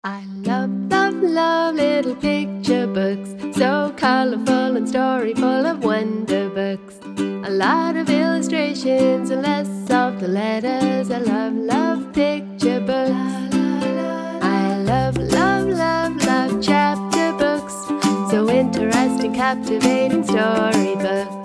I love, love, love little picture books, so colorful and story full of wonder books. A lot of illustrations and less of the letters. I love, love picture books. I love, love, love, love chapter books, so interesting, captivating storybooks.